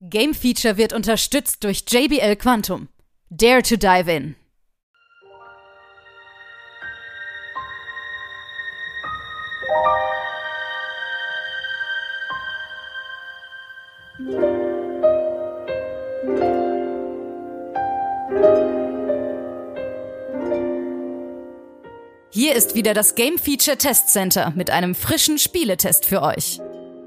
Game Feature wird unterstützt durch JBL Quantum. Dare to dive in. Hier ist wieder das Game Feature Test Center mit einem frischen Spieletest für euch.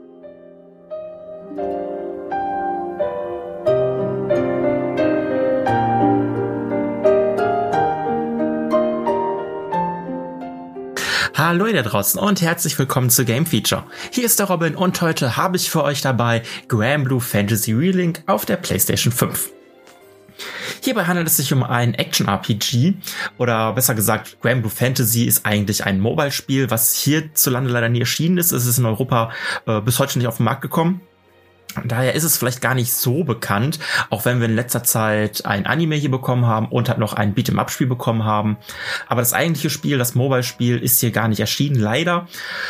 Hallo ihr da draußen und herzlich willkommen zu Game Feature. Hier ist der Robin und heute habe ich für euch dabei Granblue Fantasy Relink auf der PlayStation 5. Hierbei handelt es sich um ein Action-RPG oder besser gesagt, Granblue Fantasy ist eigentlich ein Mobile-Spiel, was hierzulande leider nie erschienen ist. Es ist in Europa bis heute nicht auf den Markt gekommen. Daher ist es vielleicht gar nicht so bekannt, auch wenn wir in letzter Zeit ein Anime hier bekommen haben und halt noch ein Beat'em-up-Spiel bekommen haben. Aber das eigentliche Spiel, das Mobile-Spiel, ist hier gar nicht erschienen, leider.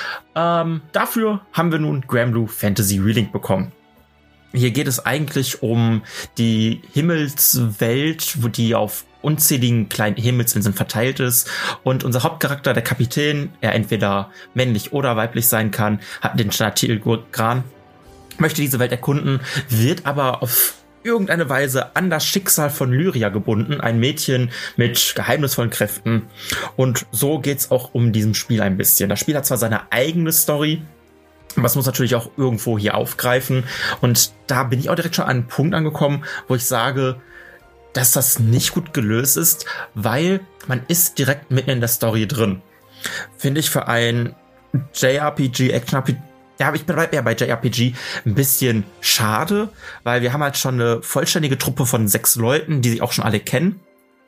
Dafür haben wir nun Granblue Fantasy Relink bekommen. Hier geht es eigentlich um die Himmelswelt, wo die auf unzähligen kleinen Himmelsinseln verteilt ist. Und unser Hauptcharakter, der Kapitän, er entweder männlich oder weiblich sein kann, hat den Standardtitel Gran, möchte diese Welt erkunden, wird aber auf irgendeine Weise an das Schicksal von Lyria gebunden, ein Mädchen mit geheimnisvollen Kräften. Und so geht's auch um diesem Spiel ein bisschen. Das Spiel hat zwar seine eigene Story, aber es muss natürlich auch irgendwo hier aufgreifen. Und da bin ich auch direkt schon an einen Punkt angekommen, wo ich sage, dass das nicht gut gelöst ist, weil man ist direkt mitten in der Story drin. Finde ich für ein JRPG, Action-RPG, ja, ich bleib eher bei JRPG, ein bisschen schade, weil wir haben halt schon eine vollständige Truppe von 6 Leuten, die sich auch schon alle kennen.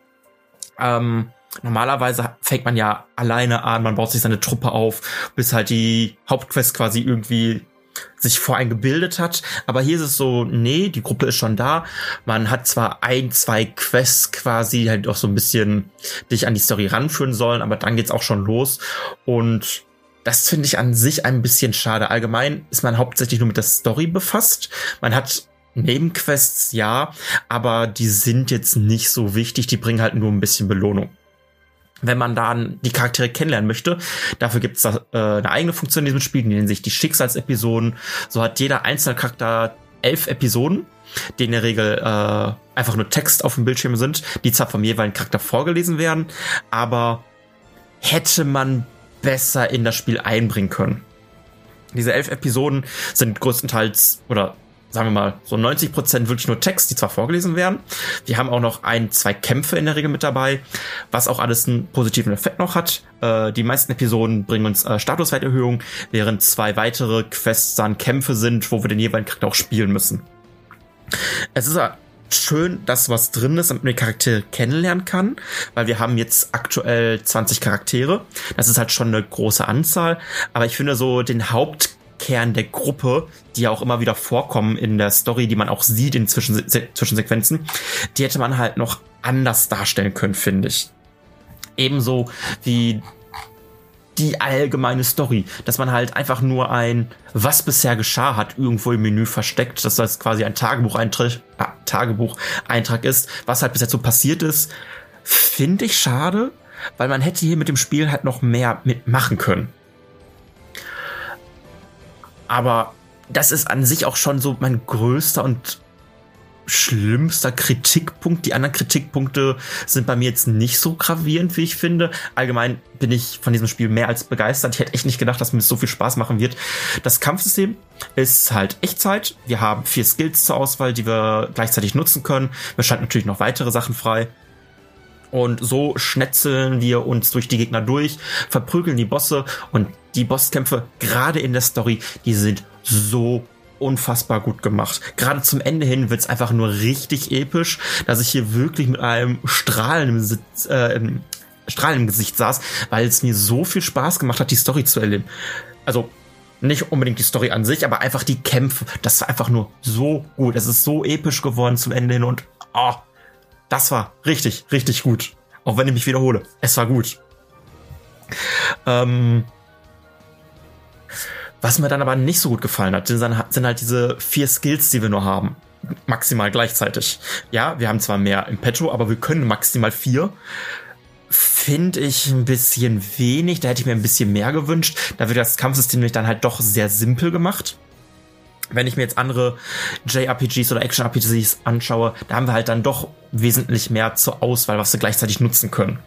Normalerweise fängt man ja alleine an, man baut sich seine Truppe auf, bis halt die Hauptquest quasi irgendwie sich vor einen gebildet hat. Aber hier ist es so, nee, die Gruppe ist schon da. Man hat zwar 1-2 Quests quasi halt auch so ein bisschen dich an die Story ranführen sollen, aber dann geht's auch schon los. Und das finde ich an sich ein bisschen schade. Allgemein ist man hauptsächlich nur mit der Story befasst. Man hat Nebenquests, ja, aber die sind jetzt nicht so wichtig. Die bringen halt nur ein bisschen Belohnung. Wenn man dann die Charaktere kennenlernen möchte, dafür gibt es eine eigene Funktion in diesem Spiel, die nennen sich die Schicksalsepisoden. So hat jeder einzelne Charakter 11 Episoden, die in der Regel einfach nur Text auf dem Bildschirm sind, die zwar vom jeweiligen Charakter vorgelesen werden, aber hätte man besser in das Spiel einbringen können. Diese 11 Episoden sind größtenteils, oder sagen wir mal, so 90% wirklich nur Text, die zwar vorgelesen werden. Wir haben auch noch 1-2 Kämpfe in der Regel mit dabei, was auch alles einen positiven Effekt noch hat. Die meisten Episoden bringen uns Statuswerterhöhung, während 2 weitere Quests dann Kämpfe sind, wo wir den jeweiligen Charakter auch spielen müssen. Es ist schön, dass was drin ist, damit man die Charaktere kennenlernen kann, weil wir haben jetzt aktuell 20 Charaktere. Das ist halt schon eine große Anzahl, aber ich finde so den Hauptkern der Gruppe, die ja auch immer wieder vorkommen in der Story, die man auch sieht in Zwischensequenzen, die hätte man halt noch anders darstellen können, finde ich. Ebenso wie die allgemeine Story, dass man halt einfach nur ein was bisher geschah hat irgendwo im Menü versteckt, dass das quasi ein Tagebucheintrag ist, was halt bisher so passiert ist, finde ich schade, weil man hätte hier mit dem Spiel halt noch mehr mitmachen können. Aber das ist an sich auch schon so mein größter und schlimmster Kritikpunkt. Die anderen Kritikpunkte sind bei mir jetzt nicht so gravierend, wie ich finde. Allgemein bin ich von diesem Spiel mehr als begeistert. Ich hätte echt nicht gedacht, dass mir das so viel Spaß machen wird. Das Kampfsystem ist halt Echtzeit. Wir haben 4 Skills zur Auswahl, die wir gleichzeitig nutzen können. Wir schalten natürlich noch weitere Sachen frei. Und so schnetzeln wir uns durch die Gegner durch, verprügeln die Bosse. Und die Bosskämpfe, gerade in der Story, die sind so unfassbar gut gemacht. Gerade zum Ende hin wird's einfach nur richtig episch, dass ich hier wirklich mit einem Strahlen im Gesicht saß, weil es mir so viel Spaß gemacht hat, die Story zu erleben. Also nicht unbedingt die Story an sich, aber einfach die Kämpfe. Das war einfach nur so gut. Es ist so episch geworden zum Ende hin und das war richtig, richtig gut. Auch wenn ich mich wiederhole. Es war gut. Was mir dann aber nicht so gut gefallen hat, sind halt diese 4 Skills, die wir nur haben. maximal gleichzeitig. Ja, wir haben zwar mehr im Petto, aber wir können maximal 4. Finde ich ein bisschen wenig. Da hätte ich mir ein bisschen mehr gewünscht. Da wird das Kampfsystem nämlich dann halt doch sehr simpel gemacht. Wenn ich mir jetzt andere JRPGs oder Action-RPGs anschaue, da haben wir halt dann doch wesentlich mehr zur Auswahl, was wir gleichzeitig nutzen können.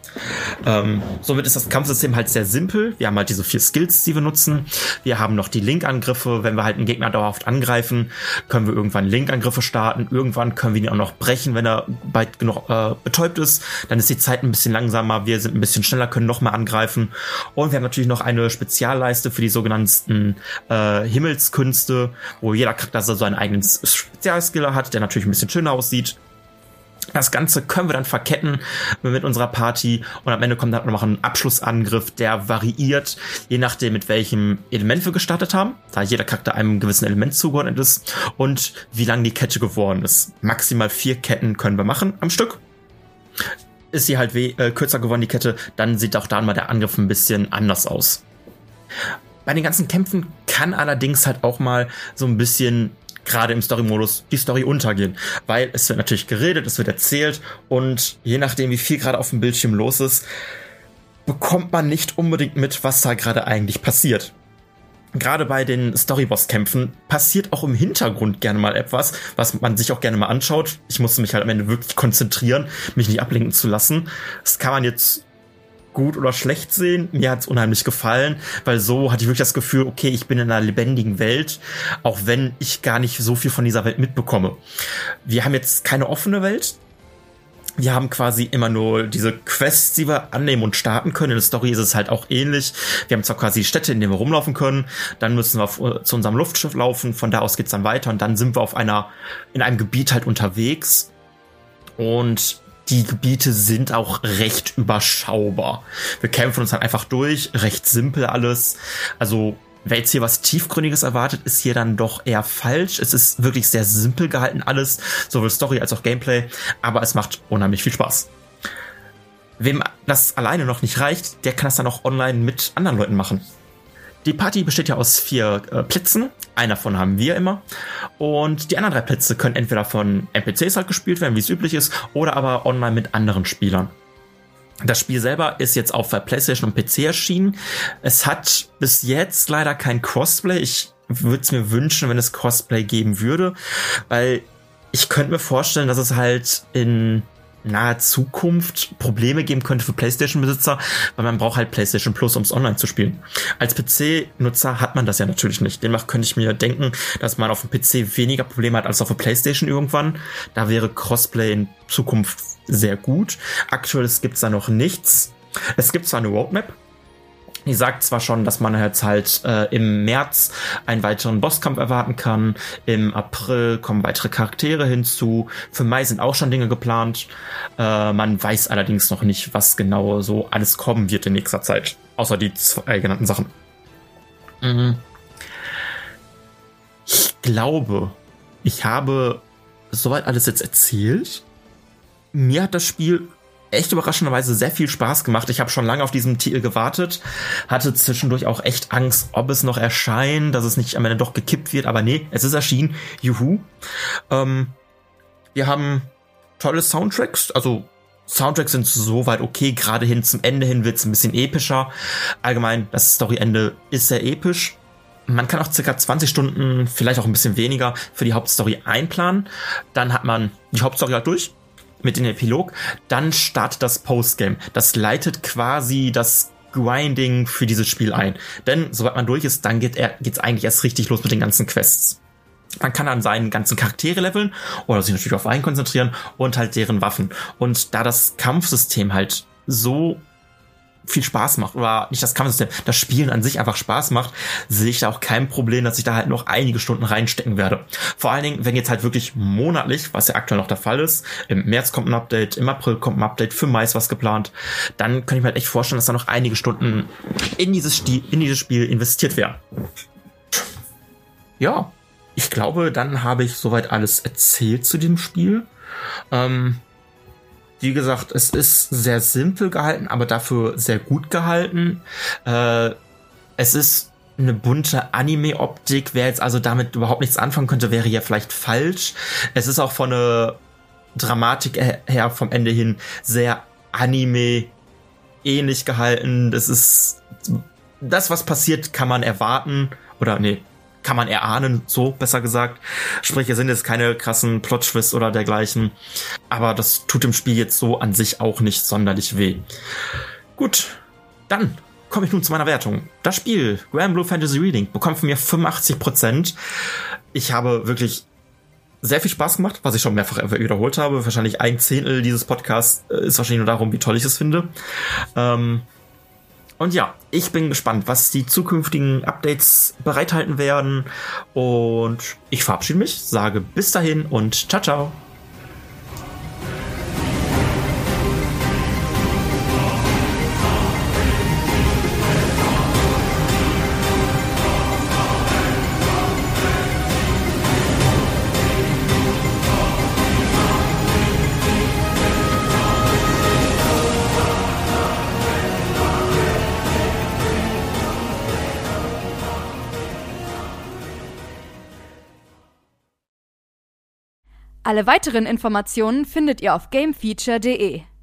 Somit ist das Kampfsystem halt sehr simpel. Wir haben halt diese 4 Skills, die wir nutzen. Wir haben noch die Link-Angriffe. Wenn wir halt einen Gegner dauerhaft angreifen, können wir irgendwann Link-Angriffe starten. Irgendwann können wir ihn auch noch brechen, wenn er weit genug betäubt ist. Dann ist die Zeit ein bisschen langsamer. Wir sind ein bisschen schneller, können noch mal angreifen. Und wir haben natürlich noch eine Spezialleiste für die sogenannten Himmelskünste, wo jeder Charakter so seinen eigenen Spezialskiller hat, der natürlich ein bisschen schöner aussieht. Das Ganze können wir dann verketten mit unserer Party und am Ende kommt dann noch ein Abschlussangriff, der variiert, je nachdem mit welchem Element wir gestartet haben, da jeder Charakter einem gewissen Element zugeordnet ist und wie lang die Kette geworden ist. Maximal 4 Ketten können wir machen am Stück. Ist sie halt kürzer geworden, die Kette, dann sieht auch da mal der Angriff ein bisschen anders aus. Bei den ganzen Kämpfen kann allerdings halt auch mal so ein bisschen, gerade im Story-Modus, die Story untergehen. Weil es wird natürlich geredet, es wird erzählt und je nachdem, wie viel gerade auf dem Bildschirm los ist, bekommt man nicht unbedingt mit, was da gerade eigentlich passiert. Gerade bei den Storyboss-Kämpfen passiert auch im Hintergrund gerne mal etwas, was man sich auch gerne mal anschaut. Ich musste mich halt am Ende wirklich konzentrieren, mich nicht ablenken zu lassen. Das kann man jetzt gut oder schlecht sehen. Mir hat's unheimlich gefallen, weil so hatte ich wirklich das Gefühl, okay, ich bin in einer lebendigen Welt, auch wenn ich gar nicht so viel von dieser Welt mitbekomme. Wir haben jetzt keine offene Welt. Wir haben quasi immer nur diese Quests, die wir annehmen und starten können. In der Story ist es halt auch ähnlich. Wir haben zwar quasi die Städte, in denen wir rumlaufen können. Dann müssen wir zu unserem Luftschiff laufen. Von da aus geht's dann weiter. Und dann sind wir in einem Gebiet halt unterwegs. Und die Gebiete sind auch recht überschaubar. Wir kämpfen uns halt einfach durch, recht simpel alles. Also, wer jetzt hier was Tiefgründiges erwartet, ist hier dann doch eher falsch. Es ist wirklich sehr simpel gehalten alles, sowohl Story als auch Gameplay, aber es macht unheimlich viel Spaß. Wem das alleine noch nicht reicht, der kann das dann auch online mit anderen Leuten machen. Die Party besteht ja aus 4 Plätzen. Einer davon haben wir immer. Und die anderen 3 Plätze können entweder von NPCs halt gespielt werden, wie es üblich ist, oder aber online mit anderen Spielern. Das Spiel selber ist jetzt auf der PlayStation und PC erschienen. Es hat bis jetzt leider kein Crossplay. Ich würde es mir wünschen, wenn es Crossplay geben würde, weil ich könnte mir vorstellen, dass es halt in naher Zukunft Probleme geben könnte für PlayStation-Besitzer, weil man braucht halt PlayStation Plus, um es online zu spielen. Als PC-Nutzer hat man das ja natürlich nicht. Demnach könnte ich mir denken, dass man auf dem PC weniger Probleme hat als auf der PlayStation irgendwann. Da wäre Crossplay in Zukunft sehr gut. Aktuell gibt's da noch nichts. Es gibt zwar eine Roadmap, die sagt zwar schon, dass man jetzt halt im März einen weiteren Bosskampf erwarten kann. Im April kommen weitere Charaktere hinzu. Für Mai sind auch schon Dinge geplant. Man weiß allerdings noch nicht, was genau so alles kommen wird in nächster Zeit. Außer die 2 genannten Sachen. Ich glaube, ich habe soweit alles jetzt erzählt. Mir hat das Spiel echt überraschenderweise sehr viel Spaß gemacht. Ich habe schon lange auf diesen Titel gewartet, hatte zwischendurch auch echt Angst, ob es noch erscheint, dass es nicht am Ende doch gekippt wird, aber nee, es ist erschienen. Juhu. Wir haben tolle Soundtracks, also Soundtracks sind soweit okay, gerade hin zum Ende hin wird es ein bisschen epischer. Allgemein, das Storyende ist sehr episch. Man kann auch circa 20 Stunden, vielleicht auch ein bisschen weniger, für die Hauptstory einplanen. Dann hat man die Hauptstory halt durch mit dem Epilog, dann startet das Postgame. Das leitet quasi das Grinding für dieses Spiel ein. Denn sobald man durch ist, dann geht's eigentlich erst richtig los mit den ganzen Quests. Man kann dann seinen ganzen Charaktere leveln oder sich natürlich auf einen konzentrieren und halt deren Waffen. Und da das Kampfsystem halt so viel Spaß macht, oder nicht das Kampfsystem, das Spielen an sich einfach Spaß macht, sehe ich da auch kein Problem, dass ich da halt noch einige Stunden reinstecken werde. Vor allen Dingen, wenn jetzt halt wirklich monatlich, was ja aktuell noch der Fall ist, im März kommt ein Update, im April kommt ein Update, für Mai ist was geplant, dann kann ich mir halt echt vorstellen, dass da noch einige Stunden in dieses Spiel investiert werden. Ja, ich glaube, dann habe ich soweit alles erzählt zu dem Spiel. Wie gesagt, es ist sehr simpel gehalten, aber dafür sehr gut gehalten. Es ist eine bunte Anime-Optik. Wer jetzt also damit überhaupt nichts anfangen könnte, wäre ja vielleicht falsch. Es ist auch von der Dramatik her vom Ende hin sehr Anime-ähnlich gehalten. Das ist das, was passiert, kann man erwarten. Oder nee, kann man erahnen, so besser gesagt. Sprich, es sind jetzt keine krassen Plot-Twists oder dergleichen. Aber das tut dem Spiel jetzt so an sich auch nicht sonderlich weh. Gut, dann komme ich nun zu meiner Wertung. Das Spiel, Granblue Fantasy Relink, bekommt von mir 85%. Ich habe wirklich sehr viel Spaß gemacht, was ich schon mehrfach wiederholt habe. Wahrscheinlich 1/10 dieses Podcasts ist wahrscheinlich nur darum, wie toll ich es finde. Und ja, ich bin gespannt, was die zukünftigen Updates bereithalten werden. Und ich verabschiede mich, sage bis dahin und ciao, ciao. Alle weiteren Informationen findet ihr auf gamefeature.de.